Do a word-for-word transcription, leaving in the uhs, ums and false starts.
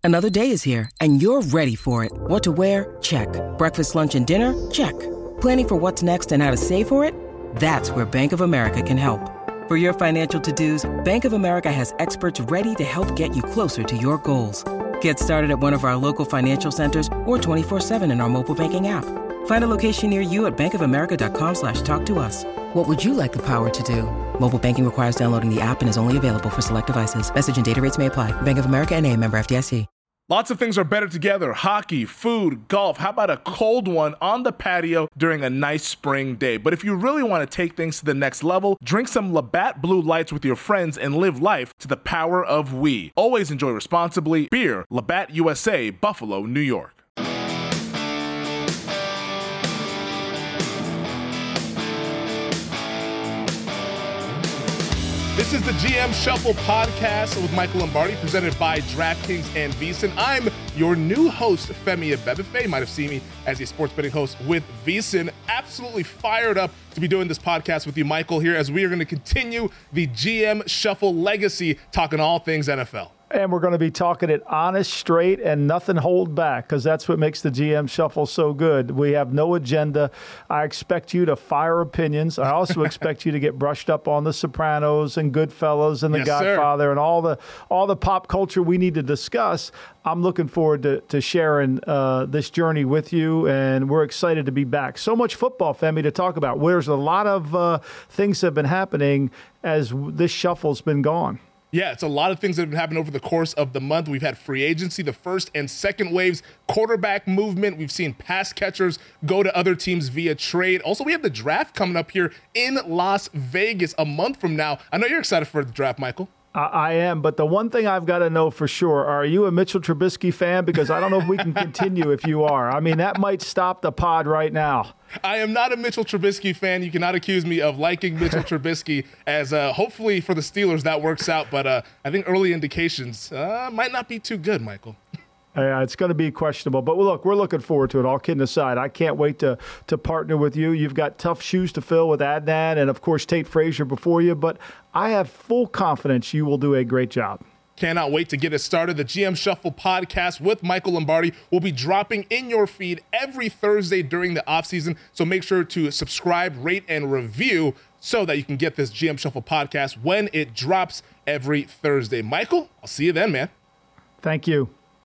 Another day is here, and you're ready for it. What to wear? Check. Breakfast, lunch, and dinner? Check. Planning for what's next and how to save for it? That's where Bank of America can help. For your financial to-dos, Bank of America has experts ready to help get you closer to your goals. Get started at one of our local financial centers or twenty-four seven in our mobile banking app. Find a location near you at bankofamerica.com slash talk to us. What would you like the power to do? Mobile banking requires downloading the app and is only available for select devices. Message and data rates may apply. Bank of America N A, member F D I C. Lots of things are better together. Hockey, food, golf. How about a cold one on the patio during a nice spring day? But if you really want to take things to the next level, drink some Labatt Blue Lights with your friends and live life to the power of we. Always enjoy responsibly. Beer, Labatt U S A, Buffalo, New York. This is the G M Shuffle podcast with Michael Lombardi, presented by DraftKings and VSiN. I'm your new host, Femi Abebefe. You might have seen me as a sports betting host with VSiN. Absolutely fired up to be doing this podcast with you, Michael, here as we are going to continue the G M Shuffle legacy, talking all things N F L. And we're going to be talking it honest, straight, and nothing hold back, because that's what makes the G M Shuffle so good. We have no agenda. I expect you to fire opinions. I also expect you to get brushed up on The Sopranos and Goodfellas and The yes, Godfather sir. and all the all the pop culture we need to discuss. I'm looking forward to, to sharing uh, this journey with you, and we're excited to be back. So much football, Femi, to talk about. There's a lot of uh, things that have been happening as this shuffle's been gone. Yeah, it's a lot of things that have happened over the course of the month. We've had free agency, the first and second waves, quarterback movement. We've seen pass catchers go to other teams via trade. Also, we have the draft coming up here in Las Vegas a month from now. I know you're excited for the draft, Michael. I am, but the one thing I've got to know for sure, are you a Mitchell Trubisky fan? Because I don't know if we can continue if you are. I mean, that might stop the pod right now. I am not a Mitchell Trubisky fan. You cannot accuse me of liking Mitchell Trubisky, as uh, hopefully for the Steelers that works out. But uh, I think early indications uh, might not be too good, Michael. Yeah, it's going to be questionable. But look, we're looking forward to it, all kidding aside. I can't wait to to partner with you. You've got tough shoes to fill with Adnan and, of course, Tate Frazier before you. But I have full confidence you will do a great job. Cannot wait to get it started. The G M Shuffle podcast with Michael Lombardi will be dropping in your feed every Thursday during the offseason. So make sure to subscribe, rate, and review so that you can get this G M Shuffle podcast when it drops every Thursday. Michael, I'll see you then, man. Thank you.